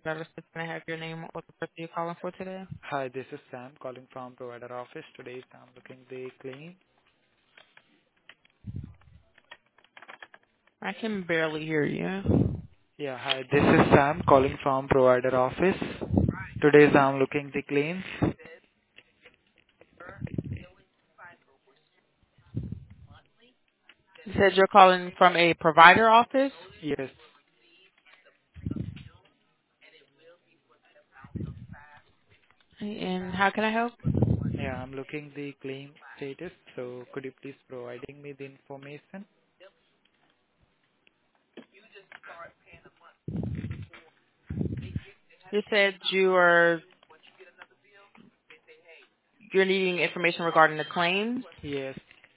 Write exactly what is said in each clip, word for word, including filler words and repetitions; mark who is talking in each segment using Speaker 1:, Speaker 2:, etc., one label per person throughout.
Speaker 1: Better Can I have your name or the person you're calling for today?
Speaker 2: Hi, this is Sam calling from provider office. Today I'm looking the claim.
Speaker 1: I can barely hear you.
Speaker 2: Yeah, hi, this is Sam calling from provider office. Today I'm looking the claims.
Speaker 1: You said you're calling from a provider office?
Speaker 2: Yes,
Speaker 1: And how can I help?
Speaker 2: yeah, I'm looking the claim status. So could you please providing me the information?
Speaker 1: You said you are you're needing information regarding the claims.
Speaker 2: Yes.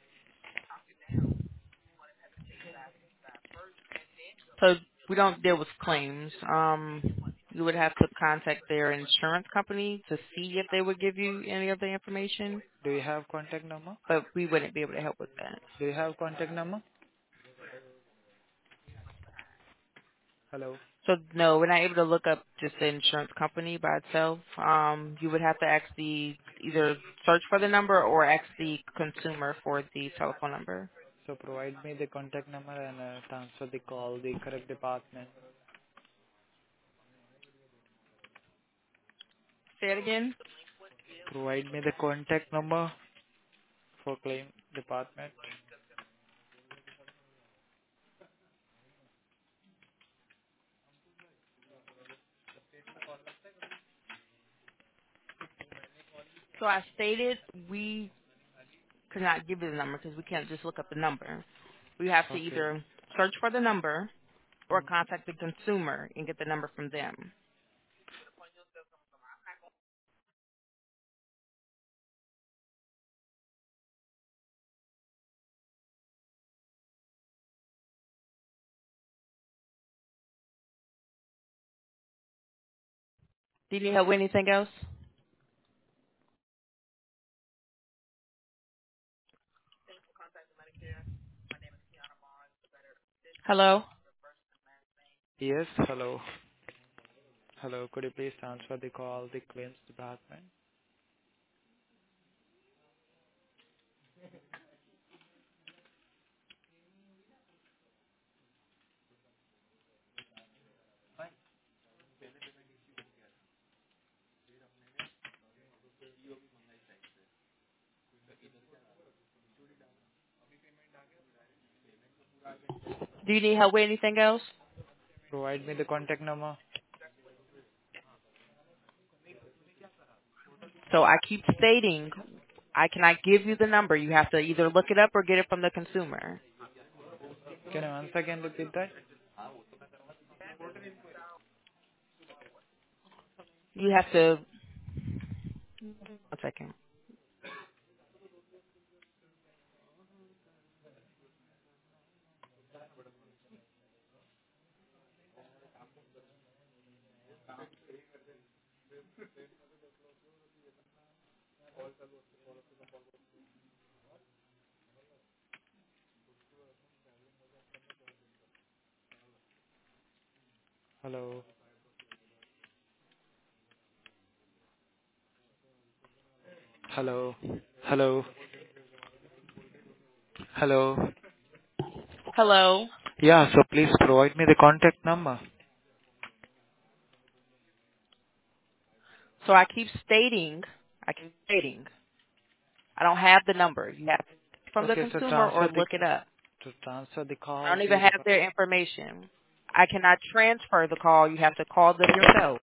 Speaker 1: So we don't deal with claims. Um, you would have to contact their insurance company to see if they would give you any of the information,
Speaker 2: Do you have contact number?
Speaker 1: but we wouldn't be able to help with that.
Speaker 2: Do you have contact number? Hello.
Speaker 1: So no, we're not able to look up just the insurance company by itself. Um, you would have to actually either search for the number or ask the consumer for the telephone number.
Speaker 2: So provide me the contact number and uh, transfer the call the correct department.
Speaker 1: Say it again.
Speaker 2: Provide me the contact number for claim department.
Speaker 1: So I stated we could not give you the number because we can't just look up the number. We have to
Speaker 2: Okay.
Speaker 1: either search for the number or contact the consumer and get the number from them. Do you need help with anything else? Hello?
Speaker 2: Yes. Hello. Hello, could you please transfer the call, the claims department?
Speaker 1: Do you need help with anything else?
Speaker 2: Provide me the contact number.
Speaker 1: So I keep stating I cannot give you the number. You have to either look it up or get it from the consumer.
Speaker 2: Can you once again repeat that?
Speaker 1: You have to, one second.
Speaker 2: Hello. Hello. Hello. Hello.
Speaker 1: Hello?
Speaker 2: Yeah, so please provide me the contact number.
Speaker 1: So I keep stating, I keep stating, I don't have the number. You have to get it from the
Speaker 2: Okay, so
Speaker 1: consumer or
Speaker 2: transfer the
Speaker 1: look it up.
Speaker 2: to transfer the
Speaker 1: I
Speaker 2: call
Speaker 1: don't even
Speaker 2: the
Speaker 1: have
Speaker 2: depart-
Speaker 1: their information. I cannot transfer the call. You have to call them yourself.